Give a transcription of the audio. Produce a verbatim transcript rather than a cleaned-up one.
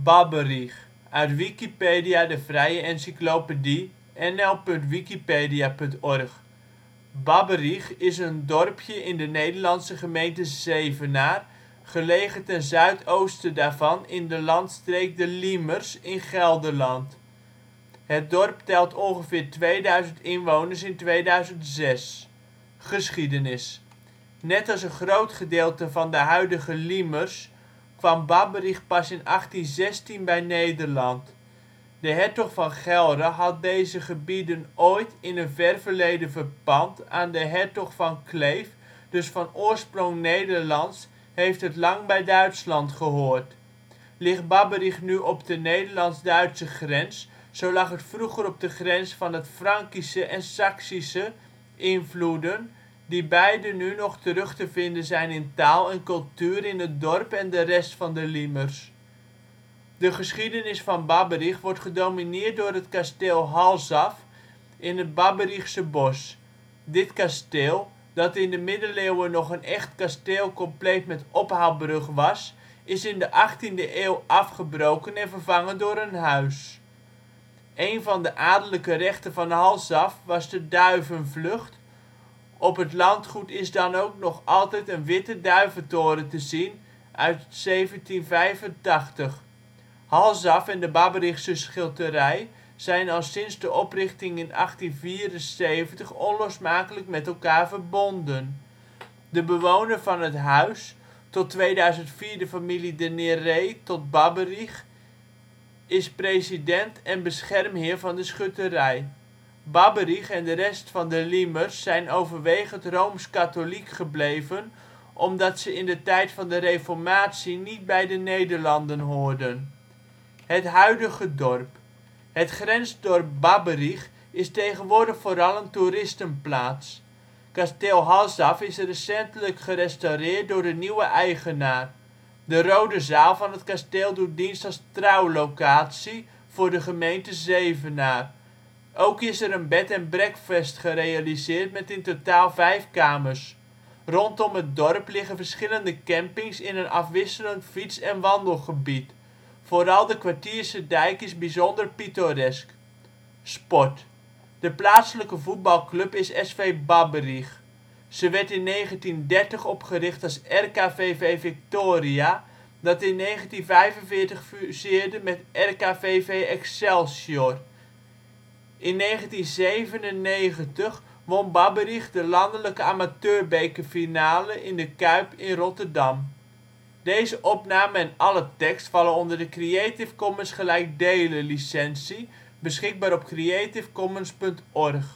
Babberich, uit Wikipedia, de vrije encyclopedie. N L punt wikipedia punt org. Babberich is een dorpje in de Nederlandse gemeente Zevenaar, gelegen ten zuidoosten daarvan in de landstreek De Liemers in Gelderland. Het dorp telt ongeveer tweeduizend inwoners (2006). Geschiedenis. Net als een groot gedeelte van de huidige Liemers kwam Babberich pas in achttien zestien bij Nederland. De hertog van Gelre had deze gebieden ooit in een ver verleden verpand aan de hertog van Kleef, dus van oorsprong Nederlands heeft het lang bij Duitsland gehoord. Ligt Babberich nu op de Nederlands-Duitse grens, zo lag het vroeger op de grens van het Frankische en Saksische invloeden, die beide nu nog terug te vinden zijn in taal en cultuur in het dorp en de rest van de Liemers. De geschiedenis van Babberich wordt gedomineerd door het kasteel Halsaf in het Babberichse Bos. Dit kasteel, dat in de middeleeuwen nog een echt kasteel compleet met ophaalbrug was, is in de achttiende eeuw afgebroken en vervangen door een huis. Een van de adellijke rechten van Halsaf was de duivenvlucht. Op het landgoed is dan ook nog altijd een witte duiventoren te zien uit zeventien vijfentachtig. Halsaf en de Babberichse schutterij zijn al sinds de oprichting in achttien vierenzeventig onlosmakelijk met elkaar verbonden. De bewoner van het huis, tot tweeduizend vier de familie De Néré tot Babberich, is president en beschermheer van de schutterij. Babberich en de rest van de Liemers zijn overwegend rooms-katholiek gebleven omdat ze in de tijd van de reformatie niet bij de Nederlanden hoorden. Het huidige dorp. Het grensdorp Babberich is tegenwoordig vooral een toeristenplaats. Kasteel Halsaf is recentelijk gerestaureerd door de nieuwe eigenaar. De Rode Zaal van het kasteel doet dienst als trouwlocatie voor de gemeente Zevenaar. Ook is er een bed and breakfast gerealiseerd met in totaal vijf kamers. Rondom het dorp liggen verschillende campings in een afwisselend fiets - en wandelgebied. Vooral de Kwartiersedijk is bijzonder pittoresk. Sport. De plaatselijke voetbalclub is S V Babberich. Ze werd in negentien dertig opgericht als R K V V Victoria, dat in negentien vijfenveertig fuseerde met R K V V Excelsior. In negentien zevenennegentig won Babberich de landelijke amateurbekerfinale in de Kuip in Rotterdam. Deze opname en alle tekst vallen onder de Creative Commons gelijkdelen licentie, beschikbaar op creativecommons punt org